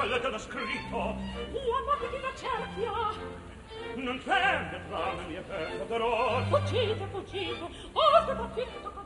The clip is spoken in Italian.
quelle dello scritto. La mattina cerchia. Non tende tra le mie perte d'oror. Fuggite, fuggite, osate fitto